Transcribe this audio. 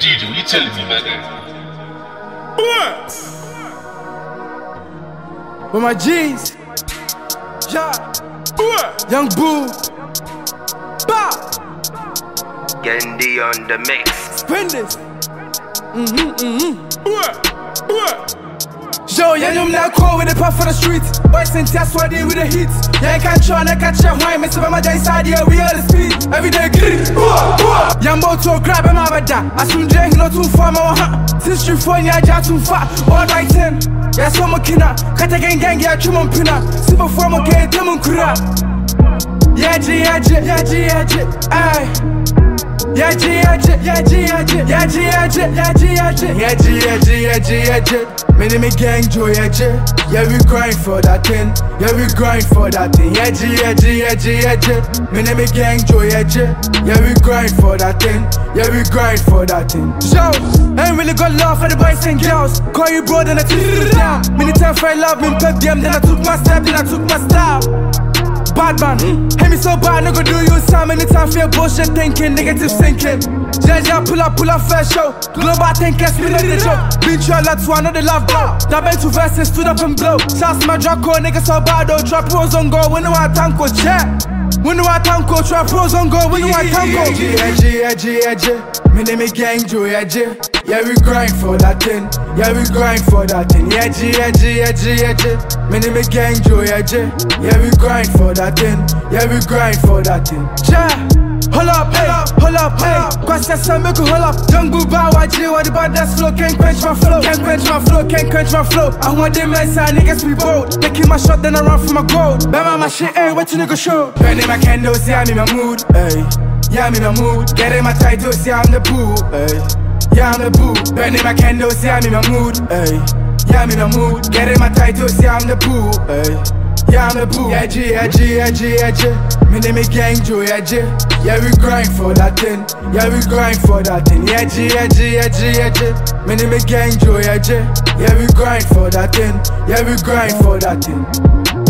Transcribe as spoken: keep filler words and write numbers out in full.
D J, what you telling me, my guy? With my G's, yeah, Young Boo, Bah, Gendy on the mix. spin this. Mm-hmm, mm-hmm. Yo, yeah, you not cool with the puff for the streets. Boys and that's why they with the hits. Yeah, I can't try, I catch your wine. Miss my day side, yeah, we are the speed. Every day, green. Yeah, I'm about to grab him out of that. I soon drink, not too far, my huh. Since you phone, yeah, I too far. All right, then. Yeah, so I'm a kina. Cut again, gang, yeah, trim on pina. Super form, okay, Timon Kura. Yeah, G, yeah, G, yeah, G, yeah, G. Aye. Yeah, G, yeah, G, yeah, G, yeah, G, yeah, G, yeah, G, yeah, G, yeah, G, yeah, G, yeah, G, yeah, G, yeah, G. Me name is gang Joe, yeah, G. Yeah, we grind for that thing. Yeah, we grind for that thing. Yeah, G, yeah, G, yeah, G, yeah, G. Me name is gang Joe, yeah, G. Yeah, we grind for that thing. Yeah, we grind for that thing. Yo, ain't really got love for the boys and girls. Call you bro, then I took you down. Many times I love me, pep them, then I took my step, then I took my style. Bad man, mm. Hate me so bad, nigga do you some anytime feel bullshit thinking, negative thinking. Jaja pull up, pull up first show. Global thinkers, we know the joke. Been through a lot, so I know the love go. That been two verses, stood up and blow. Shots my Draco, nigga so bad though. Trap pros on go, when do I tanko, check. When do I tanko, trap pros on go, when do I tanko. Yeah, G, yeah, G, yeah, G. Me name is gang Joe, yeah, G. Yeah, we grind for that thing. Yeah, we grind for that thing. Yeah, G, yeah, G, yeah, G, yeah, G. Me name is gang Joe, yeah, G. Yeah, we grind for that thing. Yeah, we grind for that thing. Ja, hold up, hey, hold up, hey. Question some make you hold up. Young Boo Bow, I G, what the baddest flow? Can't quench my flow, can't quench my flow, can't quench my flow. I want them inside, niggas be bold. Taking my shot, then I run for my gold. Bama my shit, hey, what you nigga show? Burning my candles, yeah, I'm in my mood, hey. Yeah, I'm in my mood. Getting my titles, yeah, I'm the boo, hey. Yeah, I'm the boo. Burning my candles, yeah, I'm in my mood, hey. Yeah, I'm in the mood. Getting my titles, yeah, I'm the boo, hey. Yeah, I'm the boo. Yeah, G, yeah, G, yeah, G, yeah, G. Me name is gang Joe, yeah, G. Yeah, we grind for that thing. Yeah, we grind for that thing. Yeah, G, yeah, G, yeah, G, yeah, G. Me name is gang Joe, yeah, G. Yeah, we grind for that thing. Yeah, we grind for that thing.